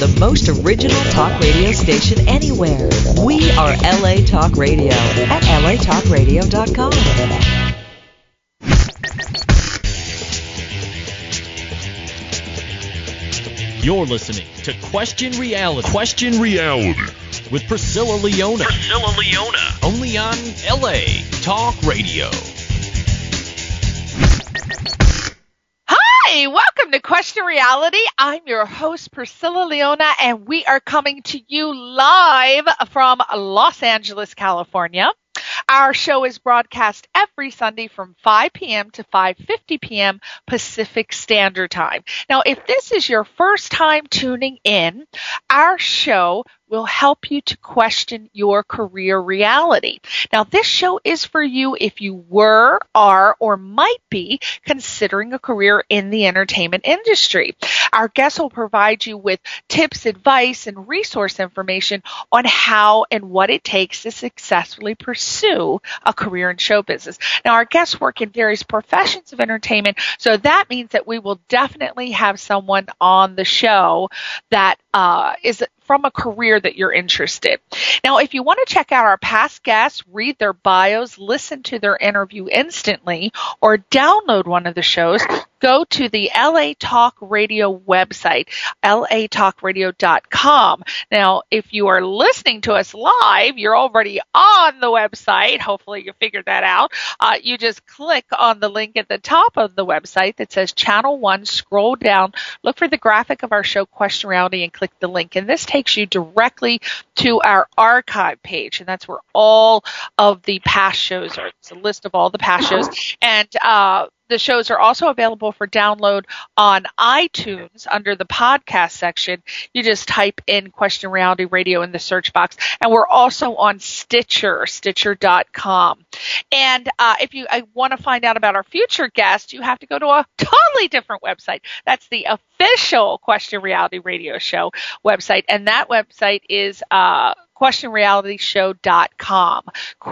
the most original talk radio station anywhere. We are LA Talk Radio at latalkradio.com. You're listening to Question Reality. Question Reality. With Priscilla Leona. Only on LA Talk Radio. Hi, welcome to Question Reality. I'm your host, Priscilla Leona, and we are coming to you live from Los Angeles, California. Our show is broadcast every Sunday from 5 p.m. to 5:50 p.m. Pacific Standard Time. Now, if this is your first time tuning in, our show will help you to question your career reality. Now, this show is for you if you were, are, or might be considering a career in the entertainment industry. Our guests will provide you with tips, advice, and resource information on how and what it takes to successfully pursue a career in show business. Now, our guests work in various professions of entertainment, so that means that we will definitely have someone on the show that is from a career that you're interested. Now, if you want to check out our past guests, read their bios, listen to their interview instantly, or download one of the shows, go to the LA Talk Radio website, latalkradio.com. Now, if you are listening to us live, you're already on the website. Hopefully you figured that out. You just click on the link at the top of the website that says Channel 1, scroll down, look for the graphic of our show, Question Reality, and click the link. And this takes you directly to our archive page, and that's where all of the past shows are. It's a list of all the past shows. And the shows are also available for download on iTunes under the podcast section. You just type in Question Reality Radio in the search box. And we're also on Stitcher, Stitcher.com. And if you want to find out about our future guests, you have to go to a totally different website. That's the official Question Reality Radio Show website. And that website is questionrealityshow.com.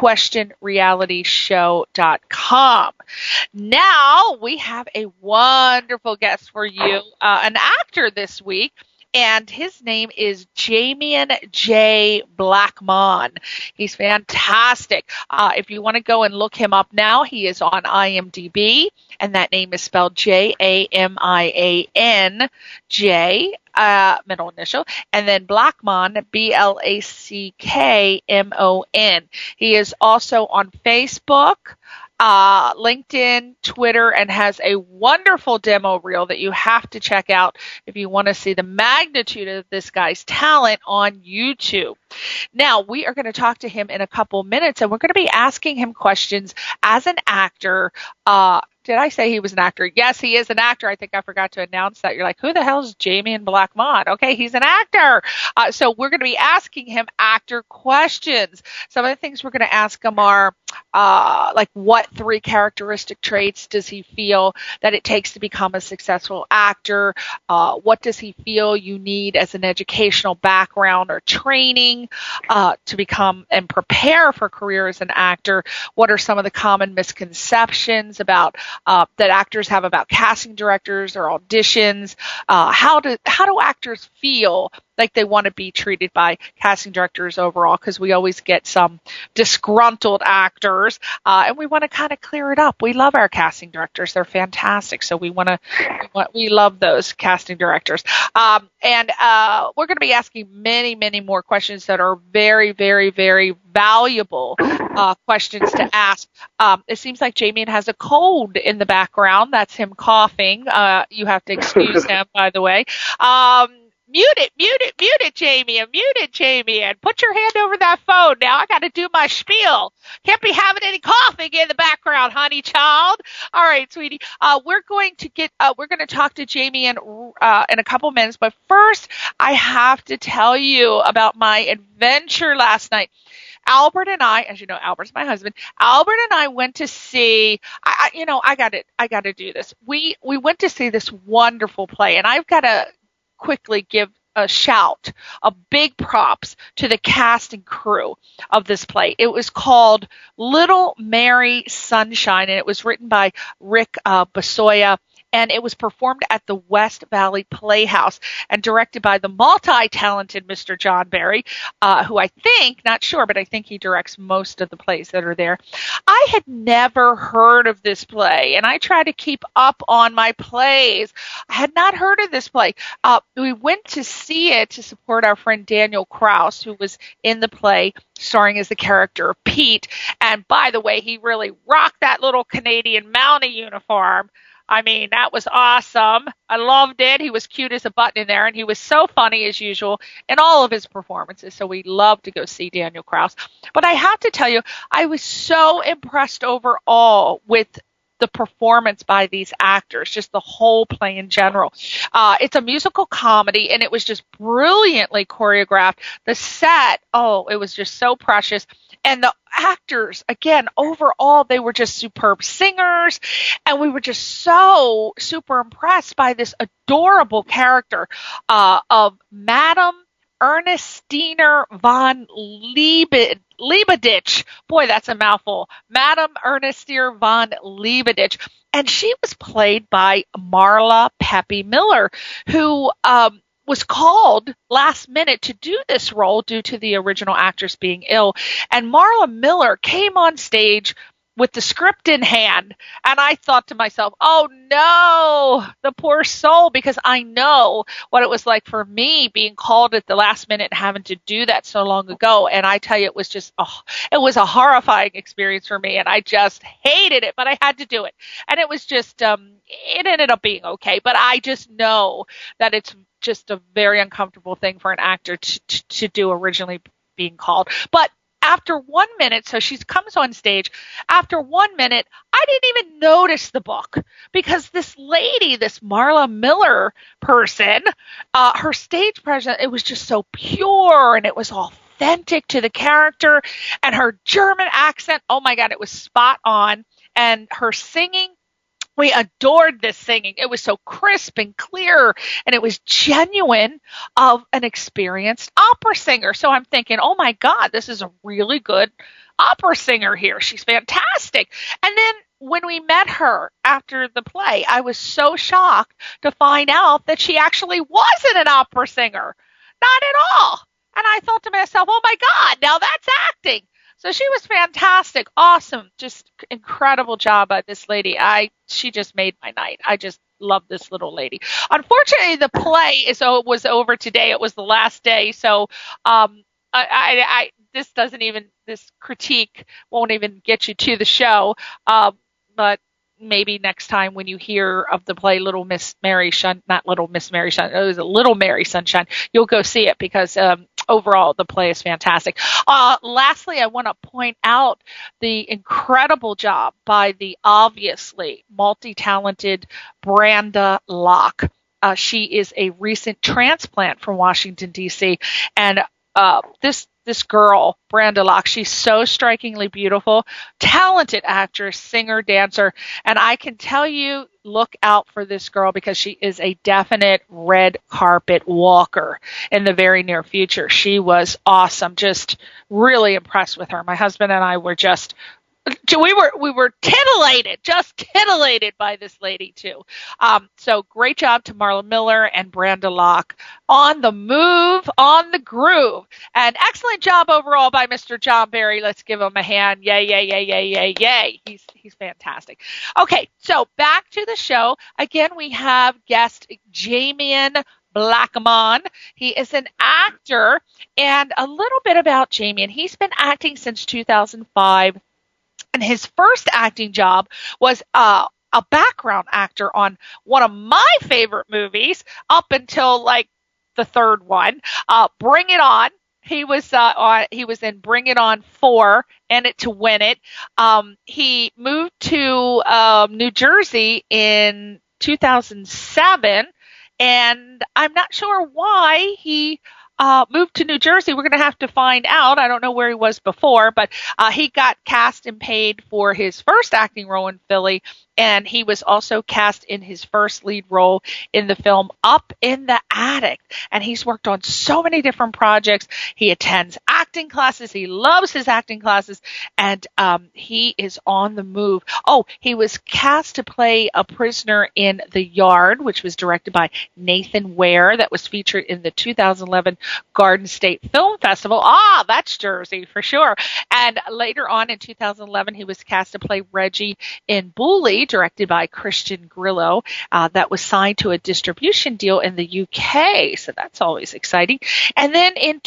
questionrealityshow.com. Now we have a wonderful guest for you, an actor this week, and his name is Jamian J. Blackmon. He's fantastic. If you want to go and look him up now, he is on IMDb, and that name is spelled Jamian J. Middle initial, and then Blackmon, Blackmon. He is also on Facebook, LinkedIn, Twitter, and has a wonderful demo reel that you have to check out if you want to see the magnitude of this guy's talent on YouTube. Now, we are going to talk to him in a couple minutes, and we're going to be asking him questions as an actor. Did I say he was an actor? Yes, he is an actor. I think I forgot to announce that. You're like, who the hell is Jamian Blackmon? Okay, he's an actor. So we're going to be asking him actor questions. Some of the things we're going to ask him are, like, what 3 characteristic traits does he feel that it takes to become a successful actor? What does he feel you need as an educational background or training to become and prepare for a career as an actor? What are some of the common misconceptions about that actors have about casting directors or auditions? How do actors feel like they want to be treated by casting directors overall? Because we always get some disgruntled actors, and we want to kind of clear it up. We love our casting directors; they're fantastic. So we love those casting directors. And we're going to be asking many, many more questions that are very, very, very valuable questions to ask. It seems like Jamian has a cold in the background. That's him coughing. You have to excuse him, by the way. Mute it, Jamian. Put your hand over that phone now. I got to do my spiel. Can't be having any coughing in the background, honey child. All right, sweetie. We're going to talk to Jamian in a couple minutes, but first I have to tell you about my adventure last night. Albert and I, as you know, Albert's my husband. Albert and I went to see. I got to do this. We went to see this wonderful play, and I've got to quickly give a shout, a big props to the cast and crew of this play. It was called Little Mary Sunshine, and it was written by Rick Basoya and it was performed at the West Valley Playhouse and directed by the multi-talented Mr. John Barry, who I think, not sure, but I think he directs most of the plays that are there. I had never heard of this play, and I try to keep up on my plays. I had not heard of this play. We went to see it to support our friend Daniel Krause, who was in the play, starring as the character of Pete. And by the way, he really rocked that little Canadian Mountie uniform. I mean, that was awesome. I loved it. He was cute as a button in there, and he was so funny as usual in all of his performances. So we love to go see Daniel Krause. But I have to tell you, I was so impressed overall with the performance by these actors, just the whole play in general. It's a musical comedy, and it was just brilliantly choreographed. The set, it was just so precious. And the actors, again, overall, they were just superb singers, and we were just so super impressed by this adorable character of Madame Ernestiner von Liebeditch. Boy, that's a mouthful. Madame Ernestiner von Liebeditch. And she was played by Marla Peppy Miller, who was called last minute to do this role due to the original actress being ill. And Marla Miller came on stage with the script in hand, and I thought to myself, oh no, the poor soul, because I know what it was like for me being called at the last minute and having to do that so long ago. And I tell you, it was just, it was a horrifying experience for me, and I just hated it, but I had to do it. And it was just, it ended up being okay, but I just know that it's just a very uncomfortable thing for an actor to do originally being called. But after 1 minute, so she comes on stage, after 1 minute, I didn't even notice the book, because this lady, this Marla Miller person, her stage presence, it was just so pure, and it was authentic to the character, and her German accent, oh my God, it was spot on, and her singing, we adored this singing. It was so crisp and clear, and it was genuine of an experienced opera singer. So I'm thinking, oh my God, this is a really good opera singer here. She's fantastic. And then when we met her after the play, I was so shocked to find out that she actually wasn't an opera singer. Not at all. And I thought to myself, oh my God, now that's acting. So she was fantastic, awesome, just incredible job by this lady. She just made my night. I just love this little lady. Unfortunately, the play was over today. It was the last day, so this critique won't even get you to the show. But maybe next time when you hear of the play Little Miss Mary Sunshine, it was a Little Mary Sunshine, you'll go see it, because overall the play is fantastic. Lastly, I want to point out the incredible job by the obviously multi-talented Brenda Locke. She is a recent transplant from Washington, D.C., and this girl, Brenda Locke, she's so strikingly beautiful, talented actress, singer, dancer, and I can tell you, look out for this girl, because she is a definite red carpet walker in the very near future. She was awesome, just really impressed with her. My husband and I were we were titillated by this lady too. So great job to Marla Miller and Brenda Locke. On the move, on the groove. And excellent job overall by Mr. John Barry. Let's give him a hand. Yay, yay, yay, yay, yay, yay. He's fantastic. Okay, so back to the show. Again, we have guest Jamian Blackmon. He is an actor, and a little bit about Jamian. He's been acting since 2005. And his first acting job was a background actor on one of my favorite movies up until like the third one, Bring It On. He was in Bring It On 4, In It to Win It. He moved to New Jersey in 2007, and I'm not sure why he moved to New Jersey. We're going to have to find out. I don't know where he was before, but he got cast and paid for his first acting role in Philly and he was also cast in his first lead role in the film Up in the Attic. And he's worked on so many different projects. He attends acting classes. He loves his acting classes, and he is on the move. Oh, he was cast to play a prisoner in The Yard, which was directed by Nathan Ware, that was featured in the 2011 Garden State Film Festival. Ah, that's Jersey for sure. And later on in 2011, he was cast to play Reggie in Bully, directed by Christian Grillo, that was signed to a distribution deal in the UK. So that's always exciting. And then in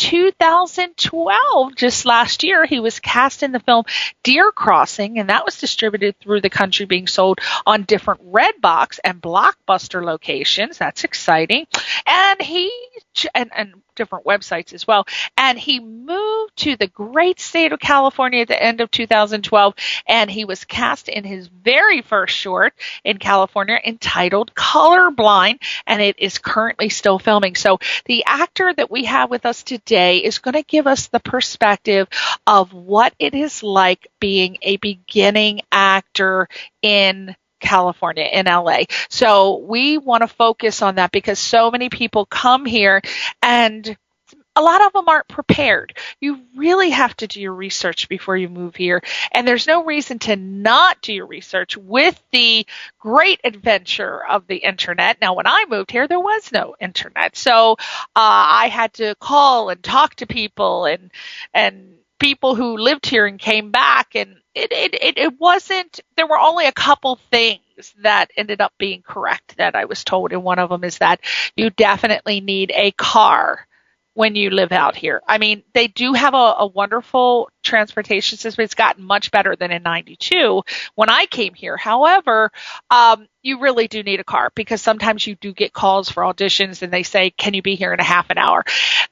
2012, just last year, he was cast in the film Deer Crossing, and that was distributed through the country, being sold on different Redbox and Blockbuster locations. That's exciting. And and different websites as well. And he moved to the great state of California at the end of 2012, and he was cast in his very first short in California entitled Colorblind, and it is currently still filming. So the actor that we have with us today is going to give us the perspective of what it is like being a beginning actor in California, in LA. So we want to focus on that because so many people come here and a lot of them aren't prepared. You really have to do your research before you move here. And there's no reason to not do your research with the great adventure of the internet. Now, when I moved here, there was no internet. So I had to call and talk to people and people who lived here and came back, and it wasn't, there were only a couple things that ended up being correct that I was told, and one of them is that you definitely need a car when you live out here. I mean, they do have a wonderful transportation system. It's gotten much better than in 92 when I came here. However, you really do need a car because sometimes you do get calls for auditions and they say, can you be here in a half an hour?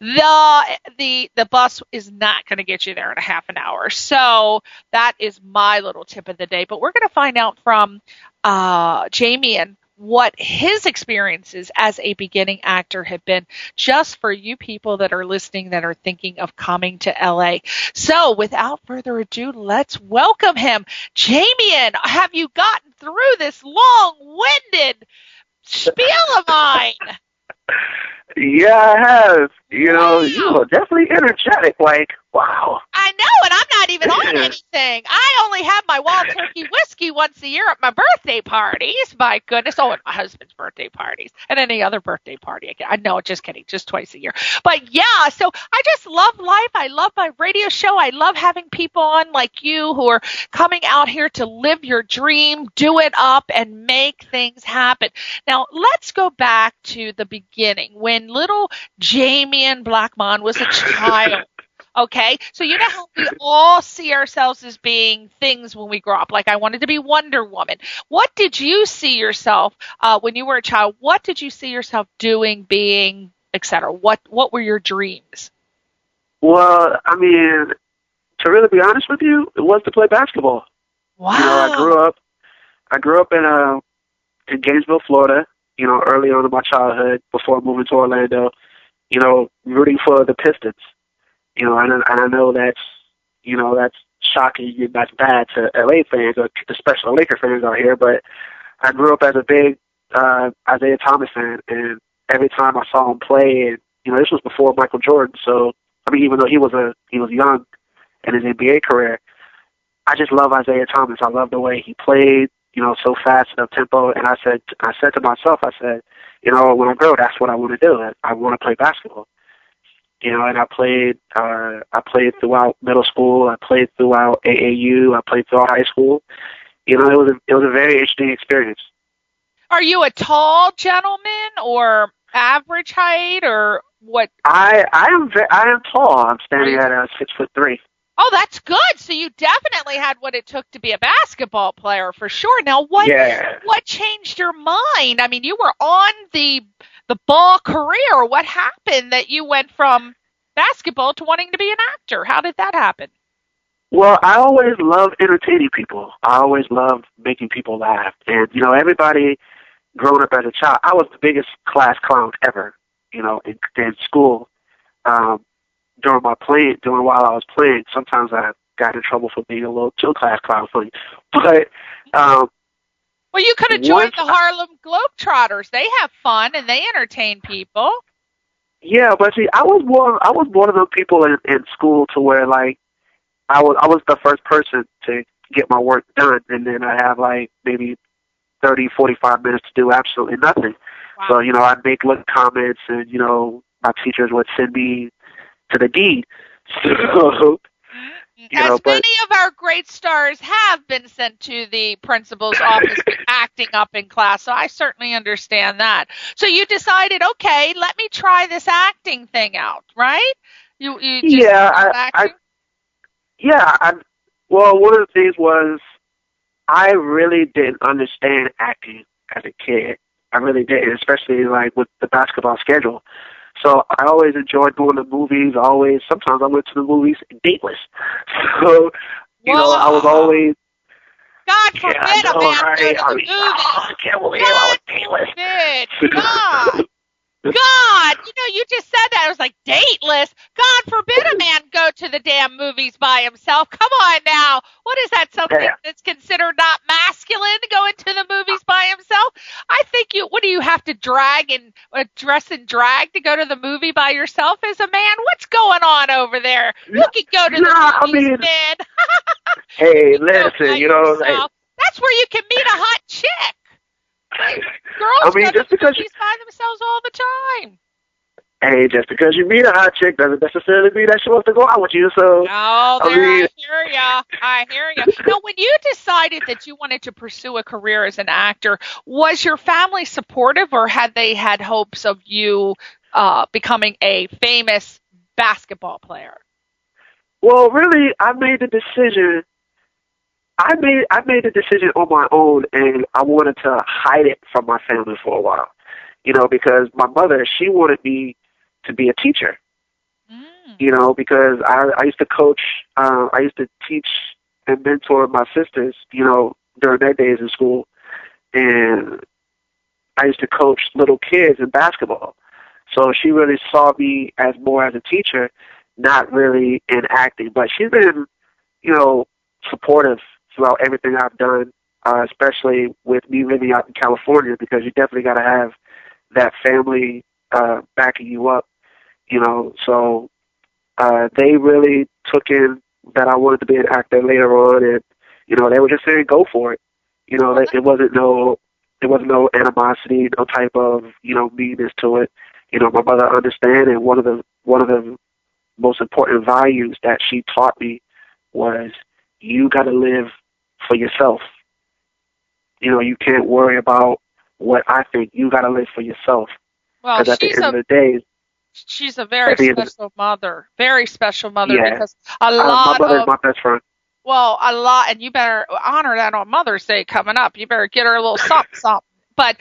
The bus is not going to get you there in a half an hour. So that is my little tip of the day. But we're going to find out from Jamian what his experiences as a beginning actor have been, just for you people that are listening that are thinking of coming to LA. So without further ado, let's welcome him. Jamian, have you gotten through this long-winded spiel of mine? Yeah, I have. You know, you were definitely energetic. Like, wow. I know, and I'm not even on anything. I only have my wild turkey whiskey once a year at my birthday parties. My goodness. Oh, and my husband's birthday parties. And any other birthday party. I know, just kidding. Just twice a year. But yeah, so I just love life. I love my radio show. I love having people on like you who are coming out here to live your dream, do it up, and make things happen. Now, let's go back to the beginning when little Jamian Blackmon was a child. Okay, so you know how we all see ourselves as being things when we grow up. Like I wanted to be Wonder Woman. What did you see yourself when you were a child? What did you see yourself doing, being, etc.? What were your dreams? Well, I mean, to really be honest with you, it was to play basketball. Wow. You know, I grew up in Gainesville, Florida. You know, early on in my childhood, before moving to Orlando. You know, rooting for the Pistons. You know, and I know that's shocking and that's bad to LA fans, or especially Laker fans out here, but I grew up as a big Isaiah Thomas fan, and every time I saw him play, and, you know, this was before Michael Jordan, so, I mean, even though he was young in his NBA career, I just love Isaiah Thomas. I love the way he played, you know, so fast and up-tempo, and I said to myself, you know, when I grow, that's what I want to do. I want to play basketball. You know, and I played throughout middle school. I played throughout AAU. I played throughout high school. You know, it was a very interesting experience. Are you a tall gentleman or average height or what? I am tall. I'm standing at 6'3". Oh, that's good. So you definitely had what it took to be a basketball player for sure. Now, what changed your mind? I mean, you were on the ball career. What happened that you went from basketball to wanting to be an actor? How did that happen? Well, I always loved entertaining people. I always loved making people laugh. And, you know, everybody growing up as a child, I was the biggest class clown ever, you know, in school. While I was playing, sometimes I got in trouble for being a little too class clown funny. But Well, you could have joined the Harlem Globetrotters. They have fun and they entertain people. Yeah, but see, I was one of those people in school to where like I was the first person to get my work done, and then I have like maybe 30, 45 minutes to do absolutely nothing. Wow. So, I'd make little comments, and, my teachers would send me to the dean. So, many of our great stars have been sent to the principal's office acting up in class, so I certainly understand that. So you decided, okay, let me try this acting thing out, right? You just well, one of the things was I really didn't understand acting as a kid. I really didn't, especially like with the basketball schedule. So I always enjoyed going to movies. Sometimes I went to the movies dateless. So, I was always. God forbid a man go to the movies. I can't believe I was dateless. God. God, you just said that. I was like, dateless? God forbid a man go to the damn movies by himself. Come on now. What is that, something that's considered not masculine to go into the movies by himself? I think what do you have to dress in drag to go to the movie by yourself as a man? What's going on over there? You can go to the movies, man. Hey, listen, that's where you can meet a hot chick. Girls go to movies by themselves all the time. Hey, just because you meet a hot chick doesn't necessarily mean that she wants to go out with you. So, I hear you. Now, when you decided that you wanted to pursue a career as an actor, was your family supportive, or had they had hopes of you becoming a famous basketball player? Well, really, I made the decision. I made the decision on my own, and I wanted to hide it from my family for a while, because my mother, she wanted me to be a teacher, because I used to coach, I used to teach and mentor my sisters, during their days in school, and I used to coach little kids in basketball. So she really saw me as more as a teacher, not really in acting, but she's been, supportive throughout everything I've done, especially with me living out in California, because you definitely got to have that family backing you up, So they really took in that I wanted to be an actor later on, and they were just saying go for it. It wasn't no animosity, no type of meanness to it. My mother understand, and one of the most important values that she taught me was you got to live for yourself. You can't worry about what I think. You got to live for yourself. Well, because at the end of the day, she's a very special mother. Very special mother, because my mother's my best friend. Well, and you better honor that on Mother's Day coming up. You better get her a little something. But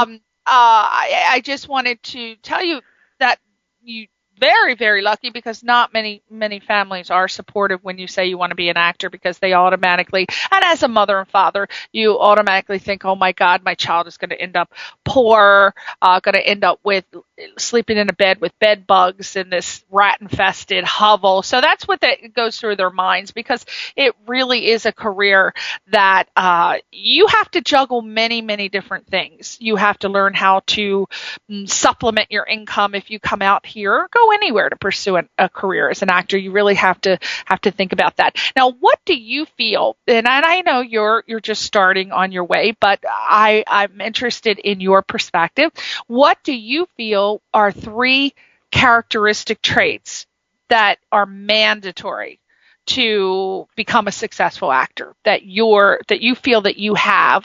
I just wanted to tell you that you very, very lucky, because not many families are supportive when you say you want to be an actor, because they automatically, and as a mother and father, you automatically think, oh my God, my child is going to end up poor, going to end up with sleeping in a bed with bed bugs in this rat infested hovel. So that's what goes through their minds, because it really is a career that you have to juggle many, many different things. You have to learn how to supplement your income if you come out here or go anywhere to pursue a career as an actor. You really have to think about that. Now, what do you feel? And I know you're just starting on your way, but I'm interested in your perspective. What do you feel are 3 characteristic traits that are mandatory to become a successful actor that you feel that you have?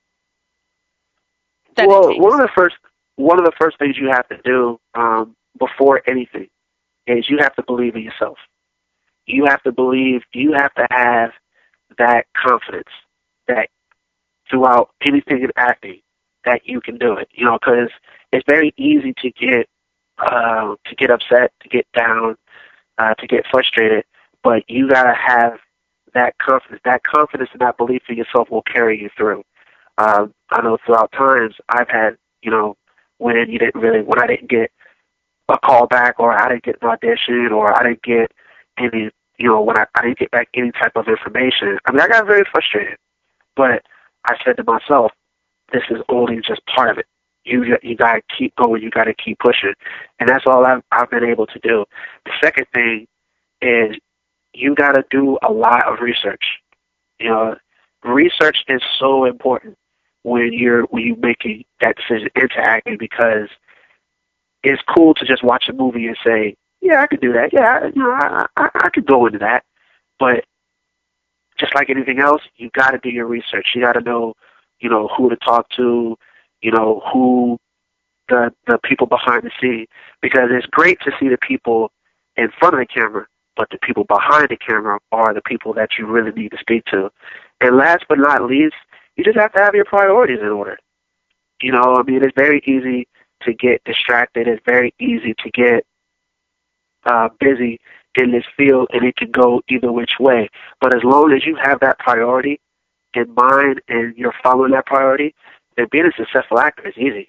Well, one of the first things you have to do before anything is you have to believe in yourself. You have to have that confidence that throughout anything in acting that you can do it. Because it's very easy to get upset, to get down, to get frustrated, but you gotta have that confidence. That confidence and that belief in yourself will carry you through. I know throughout times I've had, when I didn't get a call back, or I didn't get an audition, or I didn't get any, when I didn't get back any type of information. I mean, I got very frustrated, but I said to myself, this is only just part of it. You got to keep going. You got to keep pushing, and that's all I've been able to do. The second thing is you got to do a lot of research. You know, research is so important when you're making that decision into acting, because it's cool to just watch a movie and say, yeah, I could do that. Yeah, I could go into that. But just like anything else, you got to do your research. You got to know, who to talk to, who the people behind the scene, because it's great to see the people in front of the camera, but the people behind the camera are the people that you really need to speak to. And last but not least, you just have to have your priorities in order. It's very easy to get distracted. It's very easy to get busy in this field, and it can go either which way. But as long as you have that priority in mind and you're following that priority, then being a successful actor is easy.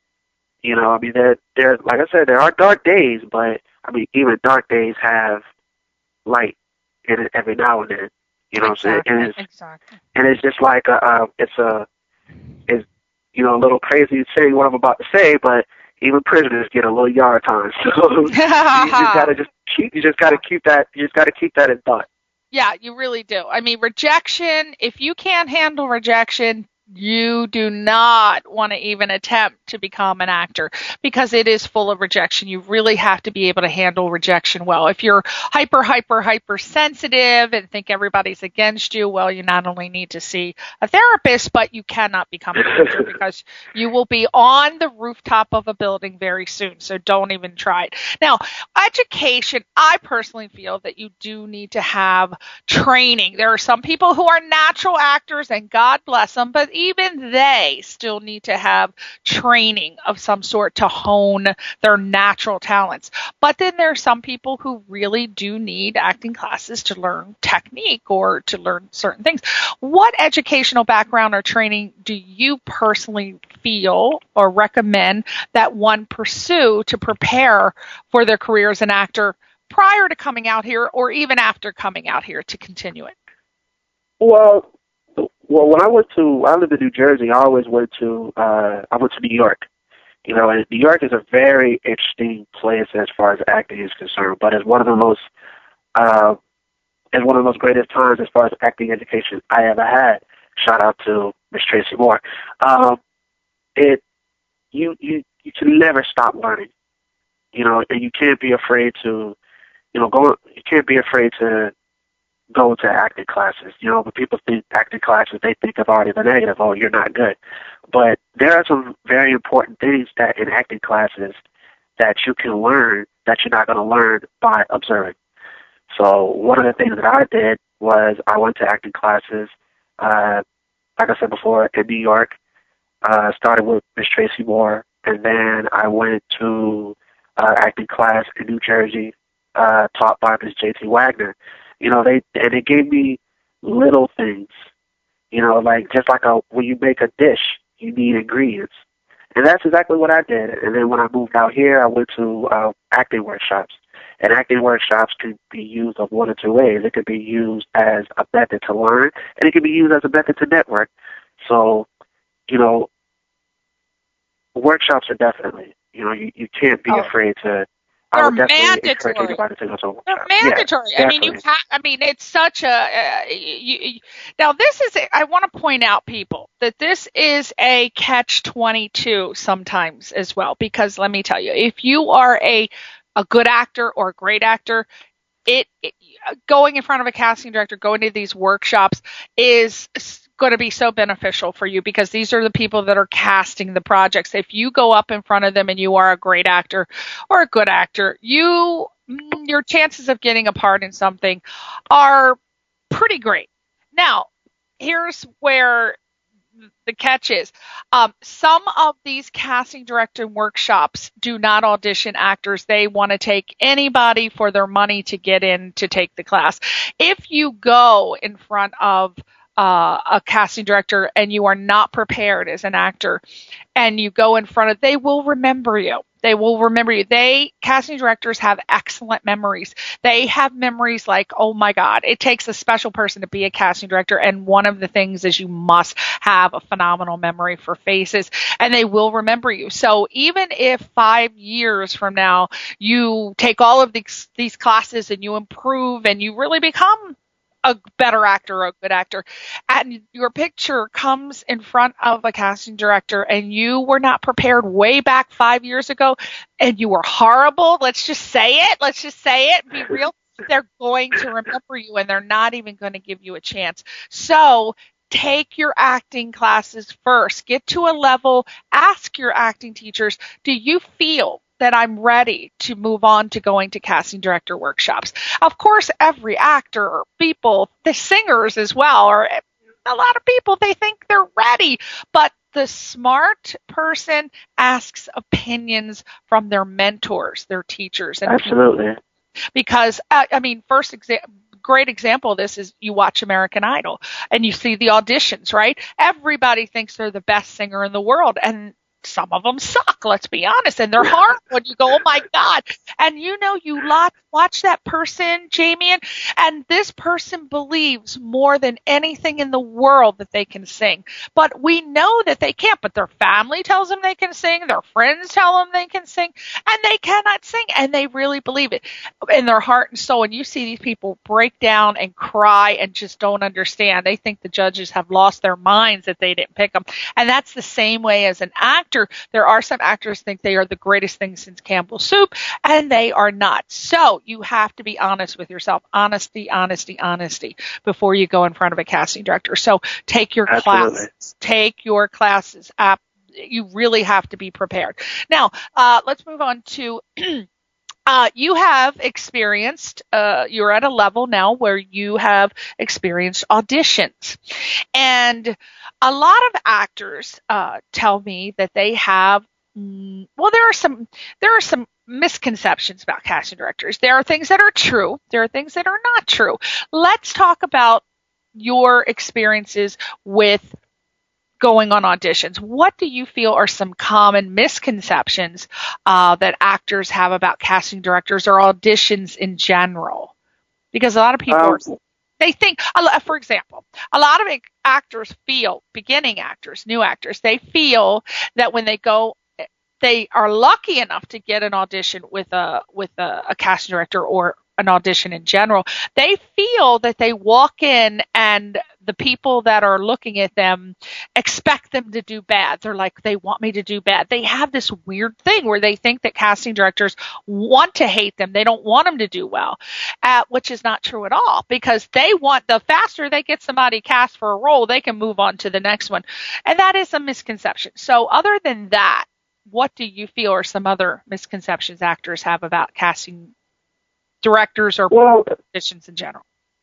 There, like I said, there are dark days, but even dark days have light in it every now and then. You know what I'm saying? And it's just like it's a little crazy saying what I'm about to say, but even prisoners get a little yard time. So you just gotta keep that in thought. Yeah, you really do. Rejection, if you can't handle rejection, you do not want to even attempt to become an actor, because it is full of rejection. You really have to be able to handle rejection well. If you're hyper sensitive and think everybody's against you, well, you not only need to see a therapist, but you cannot become an actor because you will be on the rooftop of a building very soon. So don't even try it. Now, education, I personally feel that you do need to have training. There are some people who are natural actors, and God bless them, but even they still need to have training of some sort to hone their natural talents. But then there are some people who really do need acting classes to learn technique or to learn certain things. What educational background or training do you personally feel or recommend that one pursue to prepare for their career as an actor prior to coming out here, or even after coming out here to continue it? Well, when I lived in New Jersey, I always went to New York. And New York is a very interesting place as far as acting is concerned, but it's one of the most greatest times as far as acting education I ever had. Shout out to Miss Tracy Moore. You can never stop learning, and you can't be afraid to, go to acting classes. When people think acting classes, they think of already the negative. Oh, you're not good. But there are some very important things that in acting classes that you can learn that you're not going to learn by observing. So one of the things that I did was I went to acting classes, like I said before, in New York. Started with Miss Tracy Moore, and then I went to acting class in New Jersey, taught by Miss J.T. Wagner. They gave me little things, like just like when you make a dish, you need ingredients. And that's exactly what I did. And then when I moved out here, I went to acting workshops. And acting workshops can be used of one or two ways. It could be used as a method to learn, and it can be used as a method to network. So, workshops are definitely, you can't be afraid to. They're mandatory. They're mandatory. Yeah, it's such a. Now, this is. I want to point out, people, that this is a catch-22 sometimes as well. Because let me tell you, if you are a good actor or a great actor, going in front of a casting director, going to these workshops is going to be so beneficial for you, because these are the people that are casting the projects. If you go up in front of them and you are a great actor or a good actor, your chances of getting a part in something are pretty great. Now, here's where the catch is. Some of these casting director workshops do not audition actors. They want to take anybody for their money to get in to take the class. If you go in front of a casting director and you are not prepared as an actor, and you go in front of, they will remember you. They will remember you. Casting directors have excellent memories. They have memories like, oh my God, it takes a special person to be a casting director. And one of the things is you must have a phenomenal memory for faces, and they will remember you. So even if 5 years from now you take all of these classes and you improve and you really become a better actor or a good actor, and your picture comes in front of a casting director and you were not prepared way back 5 years ago and you were horrible, let's just say it, be real, they're going to remember you and they're not even going to give you a chance. So take your acting classes first. Get to a level, ask your acting teachers, do you feel that I'm ready to move on to going to casting director workshops? Of course, every actor, people, the singers as well, or a lot of people, they think they're ready, but the smart person asks opinions from their mentors, their teachers. And absolutely. Because, great example of this is you watch American Idol and you see the auditions, right? Everybody thinks they're the best singer in the world, and some of them suck, let's be honest, and they're hard when you go, oh my God. And you watch that person, Jamie, and this person believes more than anything in the world that they can sing. But we know that they can't, but their family tells them they can sing, their friends tell them they can sing, and they cannot sing, and they really believe it in their heart and soul. And you see these people break down and cry and just don't understand. They think the judges have lost their minds that they didn't pick them. And that's the same way as an actor. There are some actors think they are the greatest thing since Campbell's soup, and they are not. So you have to be honest with yourself. Honesty before you go in front of a casting director. So take your classes. Take your classes. You really have to be prepared. Now, let's move on to you have experienced, you're at a level now where you have experienced auditions. And a lot of actors tell me that they have, there are some misconceptions about casting directors. There are things that are true. There are things that are not true. Let's talk about your experiences with going on auditions. What do you feel are some common misconceptions that actors have about casting directors or auditions in general? Because a lot of people they think, for example, a lot of actors feel, beginning actors, new actors, they feel that when they go, they are lucky enough to get an audition with a casting director or an audition in general. They feel that they walk in and the people that are looking at them expect them to do bad. They're like, they want me to do bad. They have this weird thing where they think that casting directors want to hate them. They don't want them to do well, which is not true at all, because they want, the faster they get somebody cast for a role, they can move on to the next one. And that is a misconception. So other than that, what do you feel are some other misconceptions actors have about casting directors or positions in general?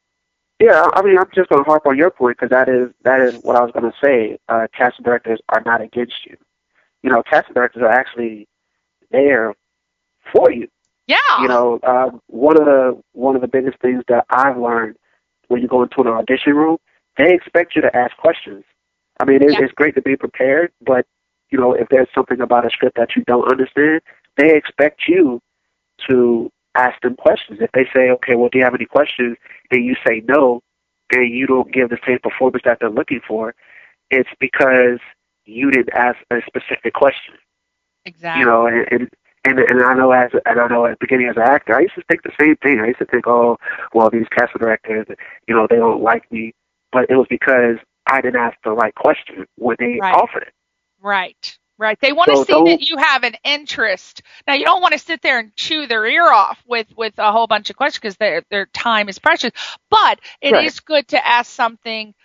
Yeah, I mean, I'm just going to harp on your point, because that is what I was going to say. Casting directors are not against you. You know, casting directors are actually there for you. Yeah. You know, one of the biggest things that I've learned when you go into an audition room, they expect you to ask questions. I mean, it's great to be prepared, but you know, if there's something about a script that you don't understand, they expect you to ask them questions. If they say, okay, well, do you have any questions, and you say no, and you don't give the same performance that they're looking for, it's because you didn't ask a specific question. Exactly. You know, and I know at the beginning as an actor, I used to think the same thing. I used to think, oh, well, these casting directors, you know, they don't like me, but it was because I didn't ask the right question when they offered it. Right. They want to see that you have an interest. Now, you don't want to sit there and chew their ear off with a whole bunch of questions because their time is precious. But it is good to ask something,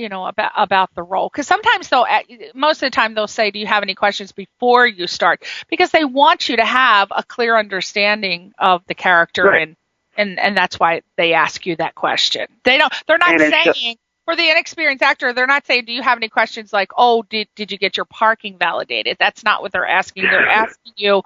about the role. Because sometimes, most of the time, they'll say, do you have any questions before you start? Because they want you to have a clear understanding of the character, and that's why they ask you that question. They're not saying... For the inexperienced actor, they're not saying, do you have any questions like, oh, did you get your parking validated? That's not what they're asking. They're asking you,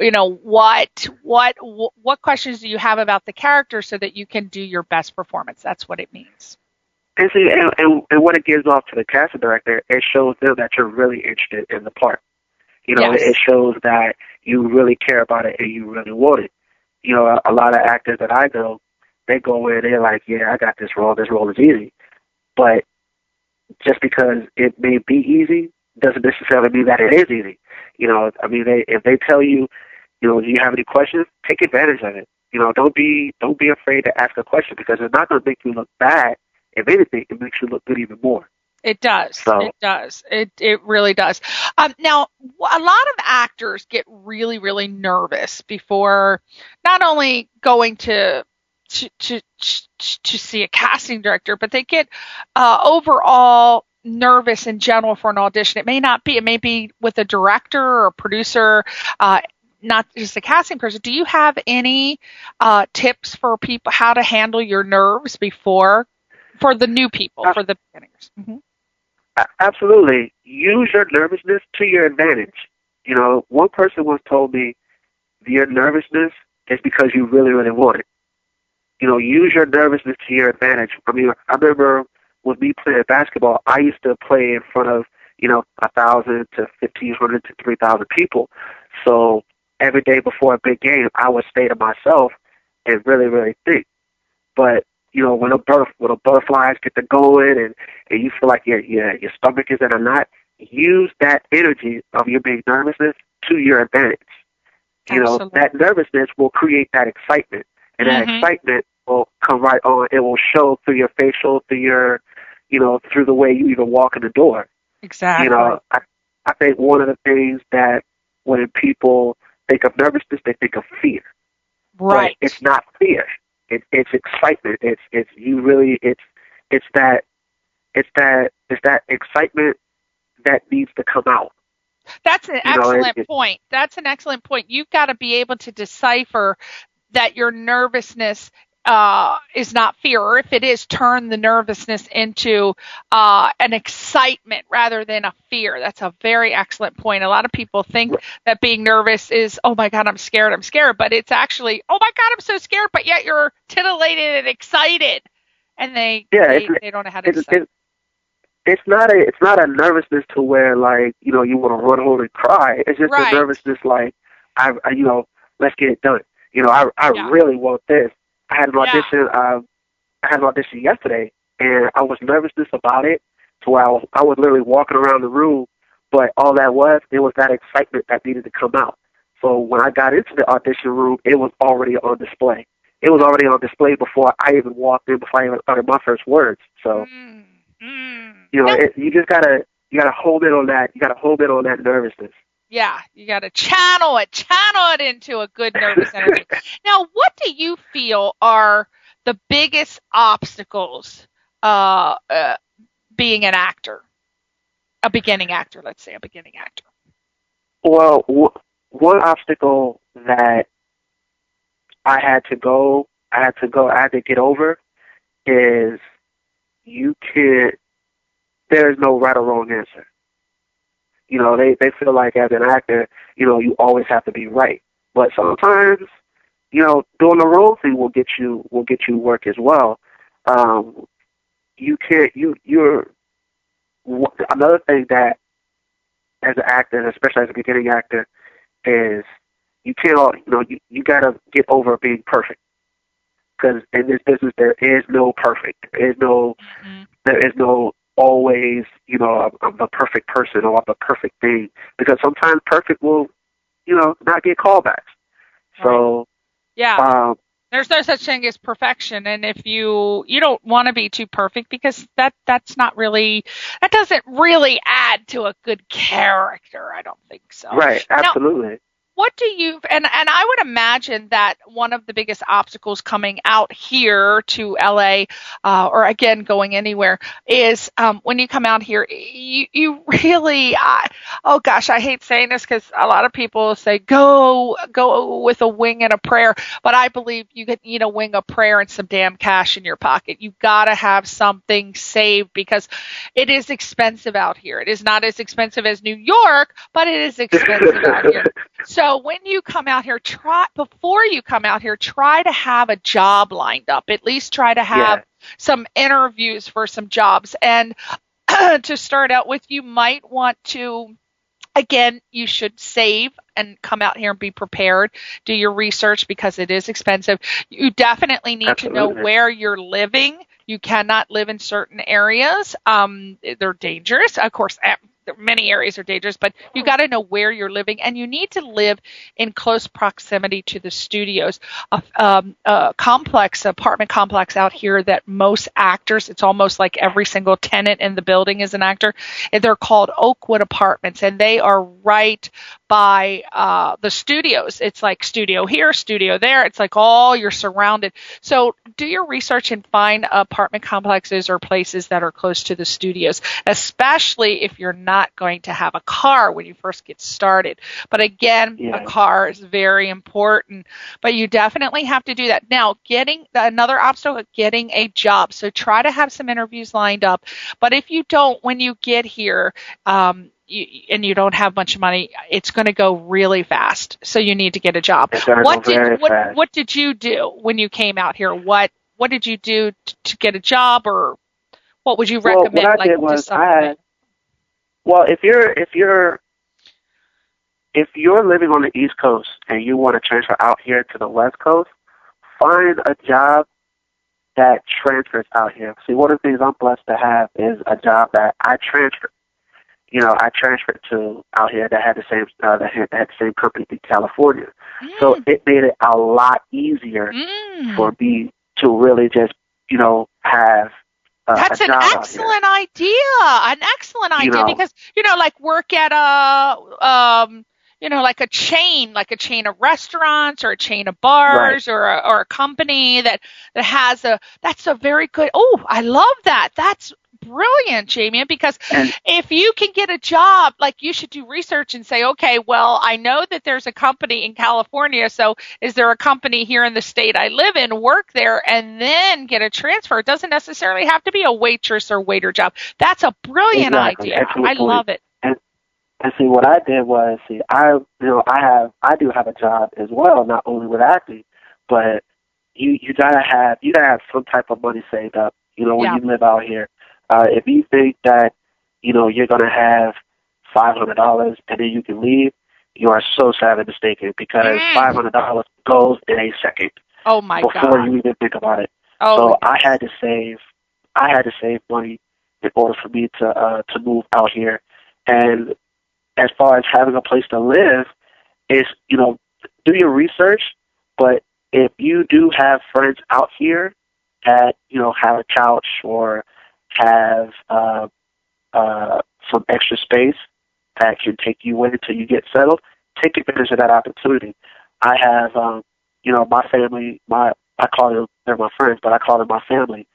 what questions do you have about the character so that you can do your best performance? That's what it means. And see, and what it gives off to the casting director, it shows them that you're really interested in the part. Yes. It shows that you really care about it and you really want it. A lot of actors that I know, they go in, they're like, yeah, I got this role is easy. But just because it may be easy doesn't necessarily mean that it is easy. If they tell you, do you have any questions? Take advantage of it. Don't be afraid to ask a question, because it's not going to make you look bad. If anything, it makes you look good even more. It does. So, it does. It really does. Now, a lot of actors get really, really nervous before not only going to see a casting director, but they get overall nervous in general for an audition. It may be with a director or a producer, not just a casting person. Do you have any tips for people how to handle your nerves for the new people, for the beginners? Mm-hmm. Absolutely. Use your nervousness to your advantage. One person once told me, your nervousness is because you really, really want it. Use your nervousness to your advantage. I remember with me playing basketball, I used to play in front of, 1,000 to 1,500 to 3,000 people. So every day before a big game, I would stay to myself and really, really think. But when the butterflies get to going and you feel like your stomach is in a knot, use that energy of your big nervousness to your advantage. Absolutely. That nervousness will create that excitement, and that excitement will come right on. It will show through your facial, through your, through the way you even walk in the door. Exactly. I think one of the things that when people think of nervousness, they think of fear. Right. But it's not fear. It's excitement. It's that excitement that needs to come out. That's an excellent point. That's an excellent point. You've got to be able to decipher that your nervousness is not fear, or if it is, turn the nervousness into an excitement rather than a fear. That's a very excellent point. A lot of people think that being nervous is, oh my God, I'm scared, but it's actually, oh my God, I'm so scared, but yet you're titillated and excited, and they don't know how to decide. It's not a nervousness to where, like, you want to run home and cry. It's just a nervousness like, let's get it done. I really want this. I had an audition. I had an audition yesterday, and I was nervous about it, to where I was literally walking around the room. But all that was, it was that excitement that needed to come out. So when I got into the audition room, it was already on display. It was already on display before I even walked in, before I even uttered my first words. So, you just gotta hold it on that. You gotta hold it on that nervousness. Yeah, you got to channel it into a good nervous energy. Now, what do you feel are the biggest obstacles being an actor, a beginning actor, let's say a beginning actor? Well, one obstacle that I had to get over is there's no right or wrong answer. They feel like as an actor, you always have to be right. But sometimes, doing the wrong thing will get you work as well. Another thing that as an actor, especially as a beginning actor, is you can't, you gotta get over being perfect. Because in this business, there is no perfect. There is no always, I'm the perfect person or I'm the perfect thing, because sometimes perfect will, not get callbacks. So, there's no such thing as perfection, and if you don't want to be too perfect, because that doesn't really add to a good character. I don't think so. Right, absolutely. Now, what do you, and I would imagine that one of the biggest obstacles coming out here to LA, or again, going anywhere, is when you come out here, you really, oh gosh, I hate saying this because a lot of people say go with a wing and a prayer, but I believe you need a wing, a prayer, and some damn cash in your pocket. You gotta have something saved, because it is expensive out here. It is not as expensive as New York, but it is expensive out here. So when you come out here, before you come out here, try to have a job lined up. At least try to have some interviews for some jobs. And to start out with, you might want to Again, you should save and come out here and be prepared. Do your research because it is expensive. You definitely need to know where you're living. You cannot live in certain areas. They're dangerous. Of course, many areas are dangerous, but you got to know where you're living, and you need to live in close proximity to the studios. Apartment complex out here that most actors, it's almost like every single tenant in the building is an actor. And they're called Oakwood Apartments, and they are right by the studios. It's like studio here, studio there. It's like you're surrounded. So do your research and find apartment complexes or places that are close to the studios, especially if you're not going to have a car when you first get started. But again, a car is very important, but you definitely have to do that. Now, another obstacle, getting a job. So try to have some interviews lined up. But if you don't, when you get here, and you don't have much money, it's going to go really fast. So you need to get a job. What did you do when you came out here? What did you do to get a job, or what would you recommend? What I did was if you're living on the East Coast and you want to transfer out here to the West Coast, find a job that transfers out here. See, one of the things I'm blessed to have is a job that I transferred. I transferred to out here that had the same company in California. So it made it a lot easier for me to really just, have that's an excellent idea. An excellent idea because, like work at like a chain of restaurants or a chain of bars, right, or a company that has that's a very good, I love that. That's brilliant, Jamie, because if you can get a job, like you should do research and say, okay, well, I know that there's a company in California, so is there a company here in the state I live in, work there, and then get a transfer? It doesn't necessarily have to be a waitress or waiter job. That's a brilliant idea. I love it. And see, what I did was, I do have a job as well, not only with acting, but you gotta have some type of money saved up, when you live out here. If you think that, you're going to have $500 and then you can leave, you are so sadly mistaken, because $500 goes in a second. Oh my God! Before you even think about it. So I had to save money in order for me to move out here. And as far as having a place to live, is, do your research. But if you do have friends out here that, have a couch or have some extra space that can take you in until you get settled, take advantage of that opportunity. I have, my family, I call them, they're my friends, but I call them my family.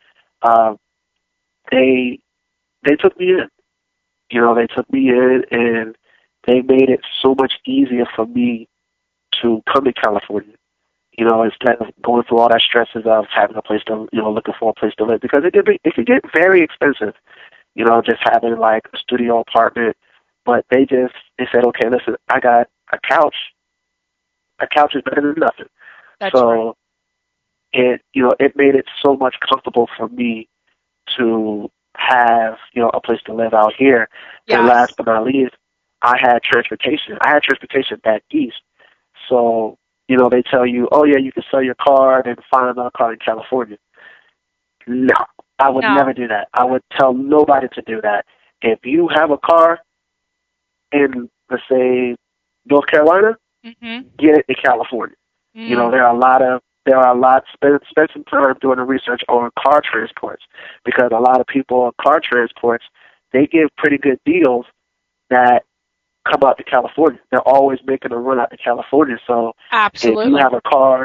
They took me in. They took me in, and they made it so much easier for me to come to California. Instead of going through all that stresses of having a place to, looking for a place to live, because it could get very expensive, just having like a studio apartment. But they said, okay, listen, I got a couch. A couch is better than nothing. That's right. It made it so much comfortable for me to have, a place to live out here. Yes. And last but not least, I had transportation. Back east. So, they tell you, oh, yeah, you can sell your car and find another car in California. No, I would never do that. I would tell nobody to do that. If you have a car in, let's say, North Carolina, get it in California. There are a lot, spend some time doing the research on car transports, because a lot of people on car transports, they give pretty good deals that come out to California. They're always making a run out to California. So absolutely, if you have a car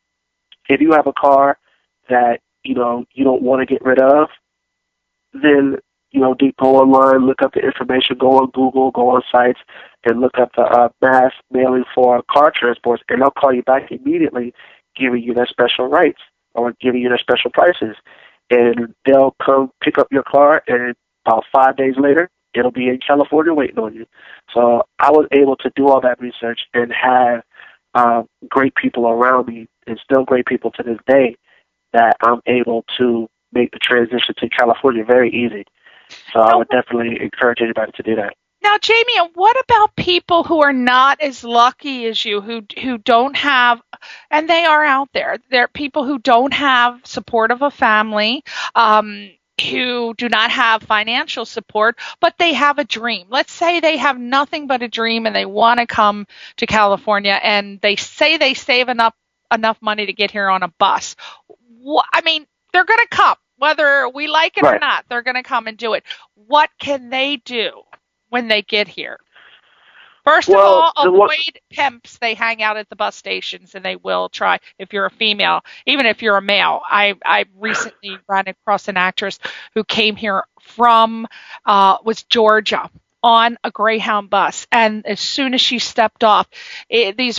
that you don't want to get rid of, then do go online, look up the information, go on Google, go on sites, and look up the mass mailing for car transports, and they'll call you back immediately, giving you their special rates or giving you their special prices, and they'll come pick up your car, and about 5 days later, it'll be in California waiting on you. So I was able to do all that research and have great people around me, and still great people to this day, that I'm able to make the transition to California very easy. So I would definitely encourage anybody to do that. Now, Jamie, and what about people who are not as lucky as you, who don't have, and they are out there. There are people who don't have support of a family, who do not have financial support, but they have a dream. Let's say they have nothing but a dream and they want to come to California, and they say they save enough money to get here on a bus. I mean, they're going to come. Whether we like it or not, they're going to come and do it. What can they do when they get here? First of all, avoid pimps. They hang out at the bus stations, and they will try. If you're a female, even if you're a male, I recently ran across an actress who came here from was Georgia on a Greyhound bus, and as soon as she stepped off, these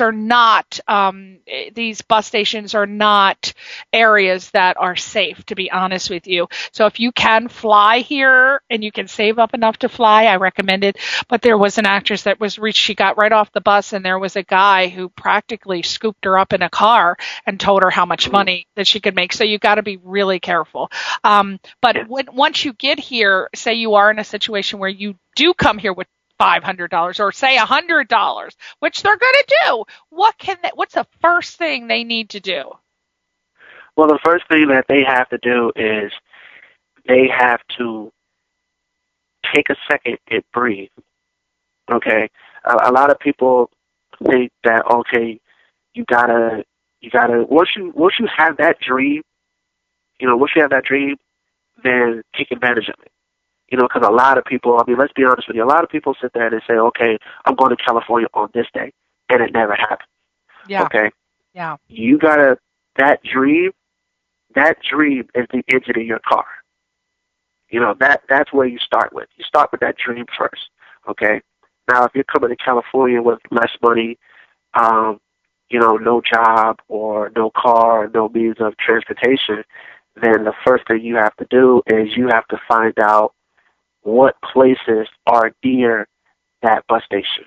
bus stations are not areas that are safe, to be honest with you. So if you can fly here and you can save up enough to fly, I recommend it. But there was an actress that she got right off the bus, and there was a guy who practically scooped her up in a car and told her how much money that she could make. So you got to be really careful. But once you get here, say you are in a situation where you do come here with $500 or say $100, which they're going to do. What's the first thing they need to do? Well, the first thing that they have to do is they have to take a second and breathe. Okay, a lot of people think that you gotta once you have that dream, then take advantage of it. Because a lot of people, let's be honest with you, a lot of people sit there and say, okay, I'm going to California on this day, and it never happens. Yeah. Okay? Yeah. You gotta, that dream is the engine in your car. That's where you start with. You start with that dream first, okay? Now, if you're coming to California with less money, no job or no car, no means of transportation, then the first thing you have to do is you have to find out what places are near that bus station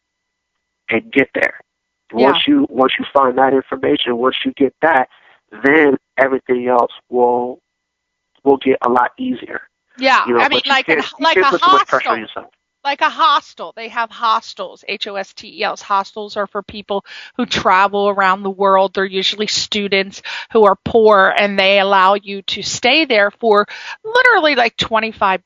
and get there. Yeah. Once you find that information, once you get that, then everything else will get a lot easier. Yeah, like a hostel. Like a hostel. They have hostels, HOSTELs. Hostels are for people who travel around the world. They're usually students who are poor, and they allow you to stay there for literally like $25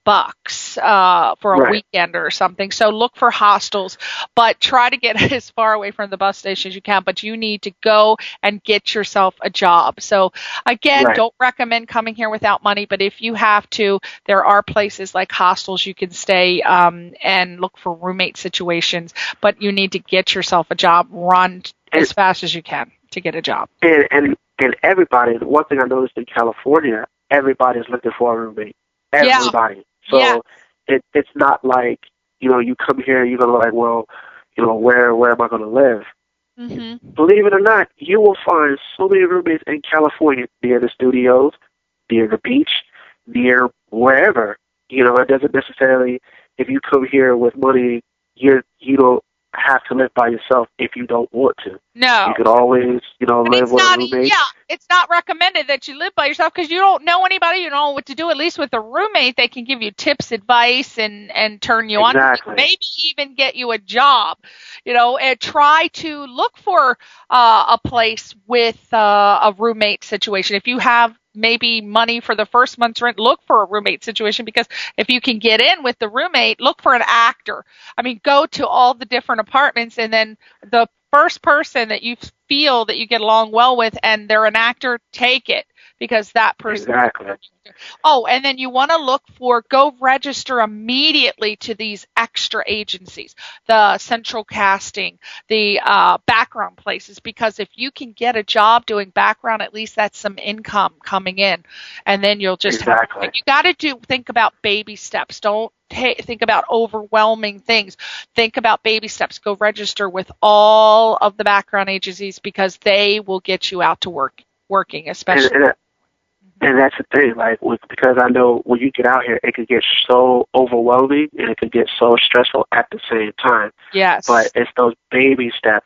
for a weekend or something. So look for hostels, but try to get as far away from the bus station as you can. But you need to go and get yourself a job. So again, don't recommend coming here without money, but if you have to, there are places like hostels you can stay and look for roommate situations, but you need to get yourself a job, run as fast as you can to get a job. And everybody, one thing I noticed in California, everybody's looking for a roommate. Everybody. Yeah. So it's not like, you come here, you're going to like, well, where am I going to live? Mm-hmm. Believe it or not, you will find so many roommates in California near the studios, near the beach, near wherever. It doesn't necessarily, if you come here with money, you don't have to live by yourself if you don't want to. No. You could always, live with a roommate. Yeah, it's not recommended that you live by yourself because you don't know anybody. You don't know what to do. At least with a roommate, they can give you tips, advice, and turn you on. Maybe even get you a job. And try to look for a place with a roommate situation. If you have maybe money for the first month's rent, look for a roommate situation, because if you can get in with the roommate, look for an actor. Go to all the different apartments, and then the first person that you feel that you get along well with and they're an actor, take it, because that person. Exactly. Oh, and then you want to go register immediately to these extra agencies, the central casting, the background places, because if you can get a job doing background, at least that's some income coming in, and then you'll just you got to think about baby steps. Don't think about overwhelming things. Think about baby steps. Go register with all of the background agencies, because they will get you out to working, especially. And that's the thing, because I know when you get out here, it could get so overwhelming and it could get so stressful at the same time. Yes. But it's those baby steps,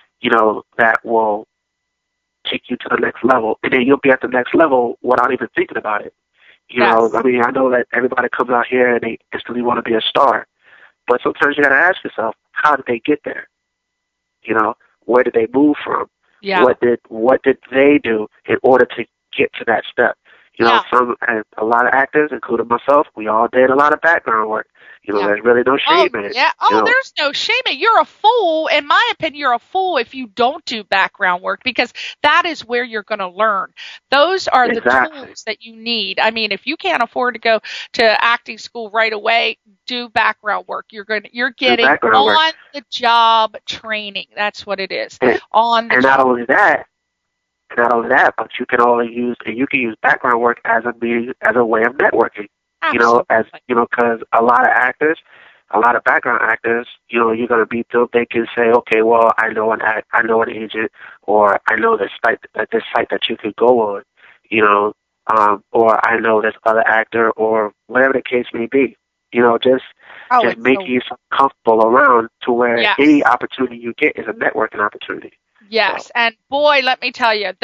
that will take you to the next level. And then you'll be at the next level without even thinking about it. I know that everybody comes out here and they instantly want to be a star. But sometimes you got to ask yourself, how did they get there? You know, where did they move from? Yeah. What did they do in order to get to that step? You know, a lot of actors, including myself, we all did a lot of background work. You know, there's really no shame in it. Yeah. There's no shame in it. You're a fool. In my opinion, you're a fool if you don't do background work, because that is where you're going to learn. Those are the tools that you need. I mean, if you can't afford to go to acting school right away, do background work. You're getting on the job training. That's what it is. On the job. Not only that, but you can use background work as a way of networking. Absolutely. Because a lot of background actors, you're going to meet them. They can say, okay, well, I know an agent, or I know this site that you could go on, or I know this other actor, or whatever the case may be. Just make you comfortable around to where any opportunity you get is a networking opportunity. Yes, and boy, let me tell you,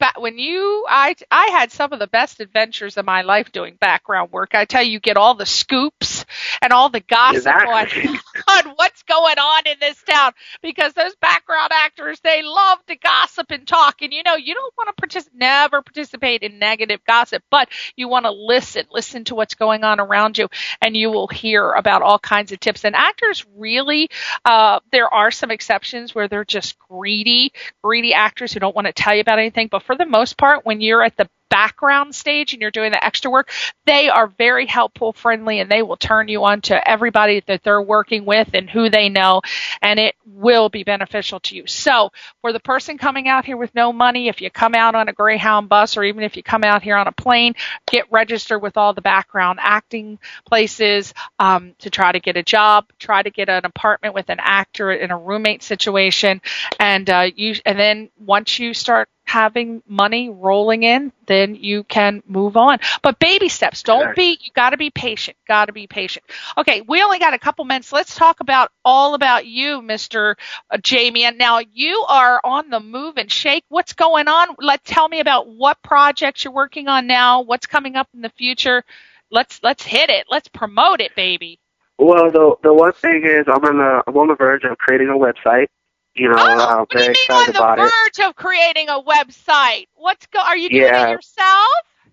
I had some of the best adventures of my life doing background work. I tell you, get all the scoops and all the gossip on what's going on in this town, because those background actors, they love to gossip and talk, and you don't want to never participate in negative gossip, but you want to listen to what's going on around you, and you will hear about all kinds of tips. And actors really, there are some exceptions where they're just greedy actors who don't want to tell you about anything. But for the most part, when you're at the background stage and you're doing the extra work, they are very helpful, friendly, and they will turn you on to everybody that they're working with and who they know, and it will be beneficial to you. So for the person coming out here with no money, if you come out on a Greyhound bus, or even if you come out here on a plane, get registered with all the background acting places to try to get a job, try to get an apartment with an actor in a roommate situation, and then once you start having money rolling in, then you can move on. But baby steps. You got to be patient. Okay, we only got a couple minutes. Let's talk all about you, Mr. Jamie. And now you are on the move and shake. What's going on? Tell me about what projects you're working on now, what's coming up in the future. Let's hit it. Let's promote it, baby. Well, the one thing is I'm on the verge of creating a website. I'm very excited about it. On the verge of creating a website? Are you doing it yourself?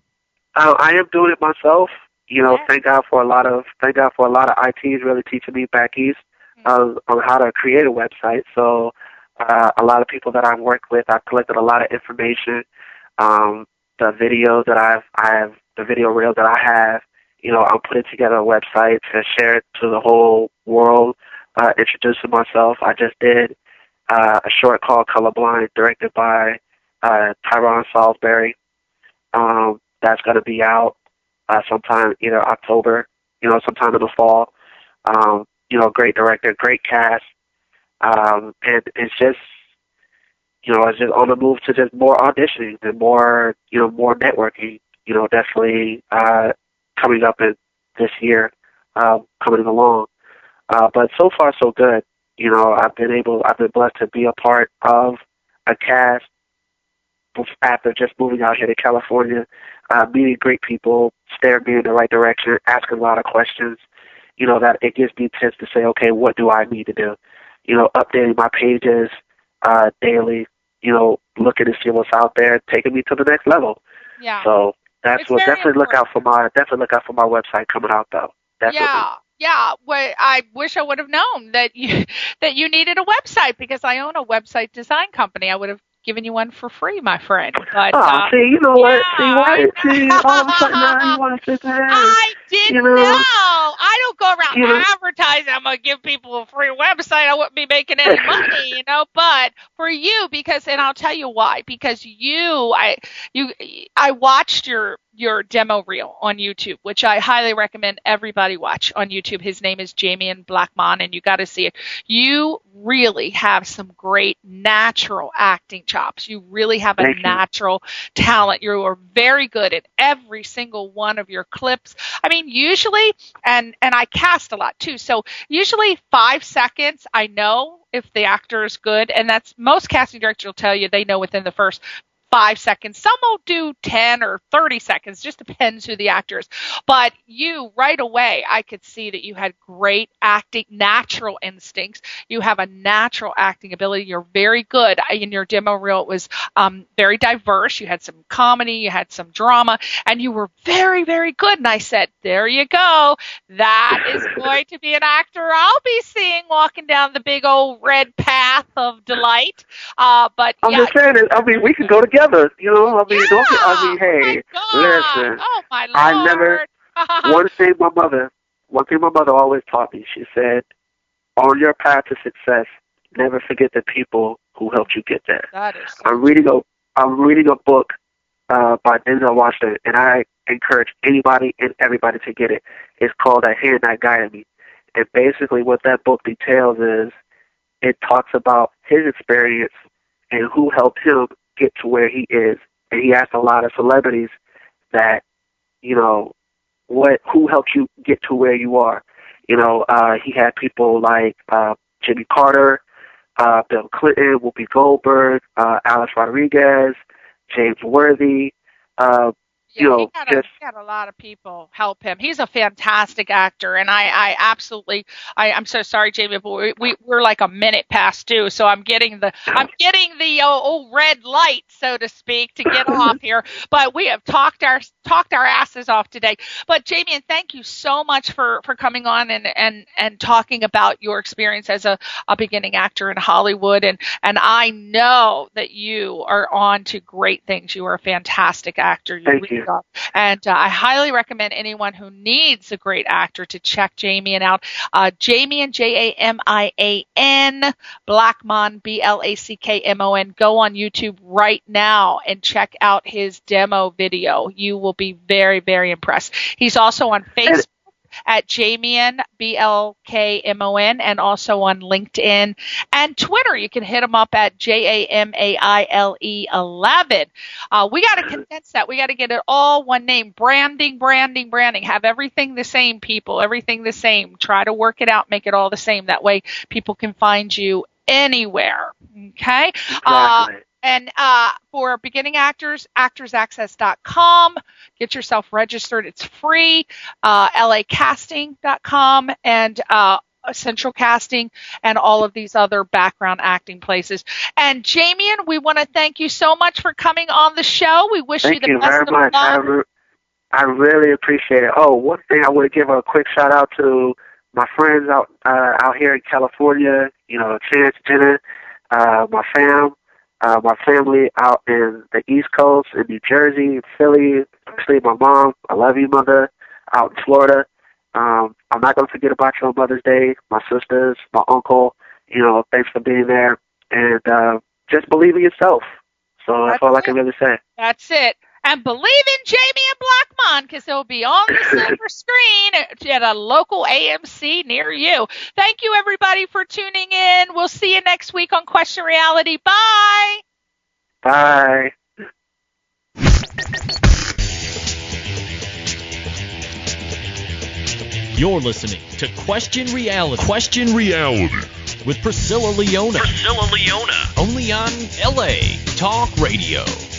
I am doing it myself. Thank God for a lot of ITs really teaching me back east on how to create a website. So a lot of people that I've worked with, I've collected a lot of information. The videos that the video reel that I have, I'm putting together a website to share it to the whole world. Introducing myself, I just did a short called Colorblind, directed by Tyrone Salisbury. That's going to be out sometime either October, sometime in the fall. Great director, great cast. And it's just on the move to just more auditioning and more networking, definitely coming up in this year, coming along. But so far so good. I've been blessed to be a part of a cast after just moving out here to California, meeting great people, steering me in the right direction, asking a lot of questions, that it gives me tips to say, okay, what do I need to do? Updating my pages daily, looking to see what's out there, taking me to the next level. Yeah. So definitely look out for my website coming out though. Definitely. Yeah. Well, I wish I would have known that you needed a website, because I own a website design company. I would have given you one for free, my friend. But see, you know what? See, why? See, all of a sudden now you want to sit there. I didn't know. I don't go around advertising. I'm going to give people a free website. I wouldn't be making any money, But for you, and I'll tell you why. Because I watched your demo reel on YouTube, which I highly recommend everybody watch on YouTube. His name is Jamian Blackmon, and you got to see it. You really have some great natural acting chops. You really have a natural talent. You are very good at every single one of your clips. I mean, usually, and I cast a lot too, so usually 5 seconds, I know if the actor is good, and that's most casting directors will tell you they know within the first 5 seconds. Some will do 10 or 30 seconds, just depends who the actor is. But you, right away, I could see that you had great acting, natural instincts. You have a natural acting ability. You're very good. In your demo reel, it was very diverse. You had some comedy, you had some drama, and you were very, very good. And I said, there you go. That is going to be an actor I'll be seeing walking down the big old red path of delight. But I'm just saying, we can go together. Hey, listen. Oh my Lord. I never. One thing my mother always taught me. She said, on your path to success, never forget the people who helped you get there. That is. I'm reading a book by Denzel Washington, and I encourage anybody and everybody to get it. It's called A Hand That Guided Me. And basically what that book details is it talks about his experience and who helped him get to where he is. And he asked a lot of celebrities that, who helped you get to where you are. He had people like Jimmy Carter, Bill Clinton, Whoopi Goldberg, Alex Rodriguez, James Worthy, he had a lot of people help him. He's a fantastic actor, and I'm so sorry, Jamie, but we're like a minute past due, so I'm getting the old red light, so to speak, to get off here. But we have talked our asses off today. But Jamie, and thank you so much for coming on and talking about your experience as a beginning actor in Hollywood, and I know that you are on to great things. You are a fantastic actor. Thank you. And I highly recommend anyone who needs a great actor to check Jamian out. Jamian, Jamian, Blackmon, Blackmon. Go on YouTube right now and check out his demo video. You will be very, very impressed. He's also on Facebook at Jamian, Blkmon, and also on LinkedIn and Twitter. You can hit him up at Jamaile11. We got to condense that. We got to get it all one name. Branding. Have everything the same, people. Everything the same. Try to work it out. Make it all the same. That way people can find you anywhere. Okay? Exactly. And for beginning actors, actorsaccess.com. Get yourself registered. It's free. LAcasting.com and Central Casting and all of these other background acting places. And Jamian, we want to thank you so much for coming on the show. We wish you the best of luck. Thank you very much. I really appreciate it. Oh, one thing I want to give a quick shout out to my friends out here in California. Chance, Jenna, my family out in the East Coast, in New Jersey, Philly, especially my mom. I love you, Mother, out in Florida. I'm not going to forget about you on Mother's Day, my sisters, my uncle. Thanks for being there. And just believe in yourself. So that's all I can really say. That's it. And believe in Jamian Blackmon, because he'll be on the silver screen at a local AMC near you. Thank you, everybody, for tuning in. We'll see you next week on Question Reality. Bye. Bye. You're listening to Question Reality with Priscilla Leona. Only on LA Talk Radio.